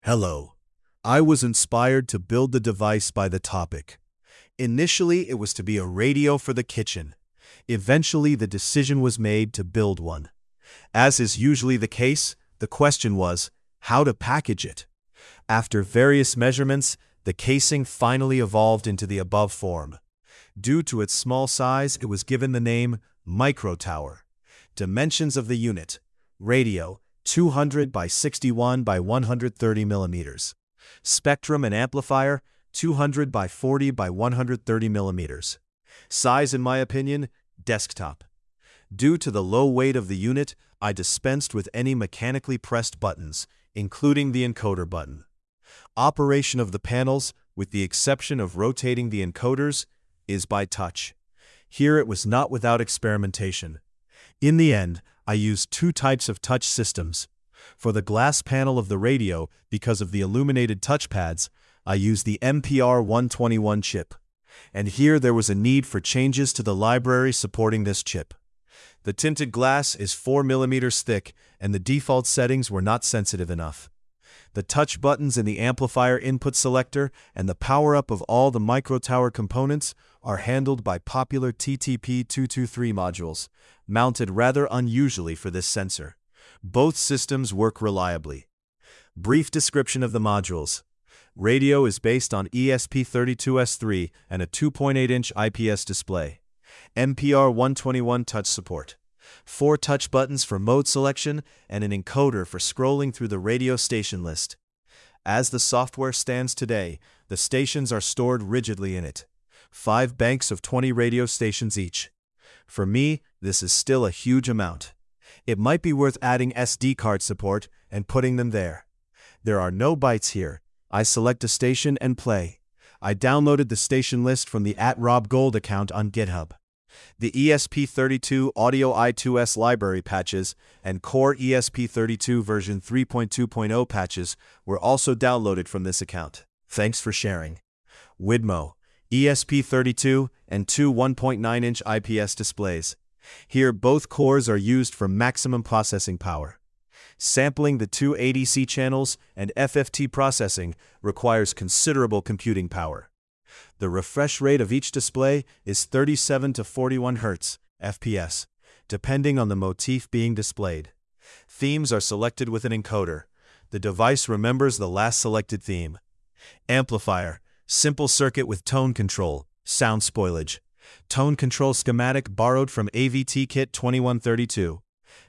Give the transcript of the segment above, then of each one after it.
Hello. I was inspired to build the device by the topic. Initially, it was to be a radio for the kitchen. Eventually, the decision was made to build one. As is usually the case, the question was, how to package it? After various measurements, the casing finally evolved into the above form. Due to its small size, it was given the name Micro Tower. Dimensions of the unit: radio, 200 by 61 by 130 millimeters. Spectrum and amplifier, 200 by 40 by 130 millimeters. Size, in my opinion, desktop. Due to the low weight of the unit, I dispensed with any mechanically pressed buttons, including the encoder button. Operation of the panels, with the exception of rotating the encoders, is by touch. Here it was not without experimentation. In the end, I used two types of touch systems. For the glass panel of the radio, because of the illuminated touchpads, I used the MPR 121 chip. And here there was a need for changes to the library supporting this chip. The tinted glass is 4 millimeters thick, and the default settings were not sensitive enough. The touch buttons in the amplifier input selector and the power-up of all the Micro Tower components are handled by popular TTP223 modules, mounted rather unusually for this sensor. Both systems work reliably. Brief description of the modules. Radio is based on ESP32S3 and a 2.8-inch IPS display. MPR 121 touch support. 4 touch buttons for mode selection and an encoder for scrolling through the radio station list. As the software stands today, the stations are stored rigidly in it. 5 banks of 20 radio stations each. For me, this is still a huge amount. It might be worth adding SD card support and putting them there. There are no bytes here. I select a station and play. I downloaded the station list from the @RobGold account on GitHub. The ESP32 Audio I2S library patches and Core ESP32 version 3.2.0 patches were also downloaded from this account. Thanks for sharing. Widmo, ESP32 and 2 1.9-inch IPS displays. Here both cores are used for maximum processing power. Sampling the 2 ADC channels and FFT processing requires considerable computing power. The refresh rate of each display is 37 to 41 Hz, FPS, depending on the motif being displayed. Themes are selected with an encoder. The device remembers the last selected theme. Amplifier, simple circuit with tone control, sound spoilage. Tone control schematic borrowed from AVT Kit 2132.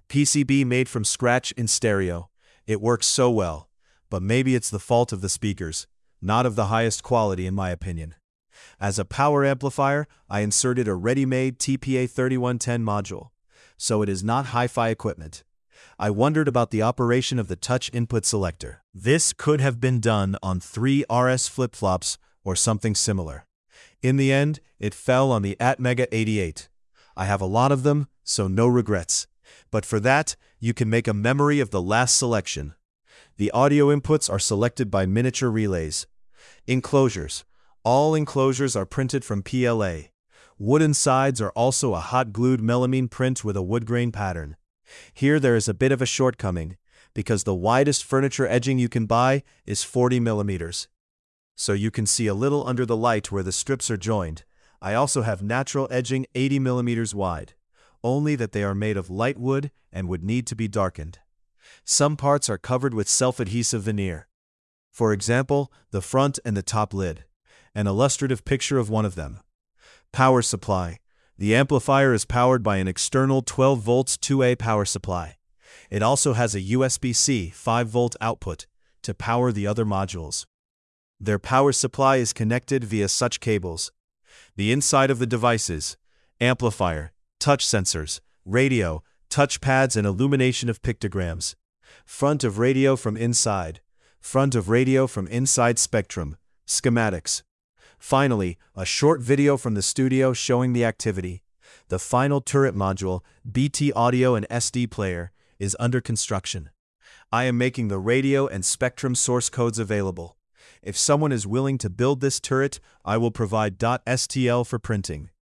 PCB made from scratch in stereo. It works so well, but maybe it's the fault of the speakers, not of the highest quality in my opinion. As a power amplifier, I inserted a ready-made TPA3110 module, so it is not hi-fi equipment. I wondered about the operation of the touch input selector. This could have been done on 3 RS flip-flops or something similar. In the end, it fell on the Atmega 88. I have a lot of them, so no regrets. But for that, you can make a memory of the last selection. The audio inputs are selected by miniature relays. Enclosures. All enclosures are printed from PLA. Wooden sides are also a hot-glued melamine print with a wood grain pattern. Here there is a bit of a shortcoming, because the widest furniture edging you can buy is 40 millimeters. So you can see a little under the light where the strips are joined. I also have natural edging 80 millimeters wide, only that they are made of light wood and would need to be darkened. Some parts are covered with self-adhesive veneer. For example, the front and the top lid. An illustrative picture of one of them. Power supply. The amplifier is powered by an external 12 volts 2A power supply. It also has a USB-C 5-volt output to power the other modules. Their power supply is connected via such cables. The inside of the devices: amplifier, touch sensors, radio, touch pads and illumination of pictograms. Front of radio from inside. Front of radio from inside spectrum. Schematics. Finally, a short video from the studio showing the activity. The final turret module, BT audio and SD player, is under construction. I am making the radio and spectrum source codes available. If someone is willing to build this turret, I will provide .stl for printing.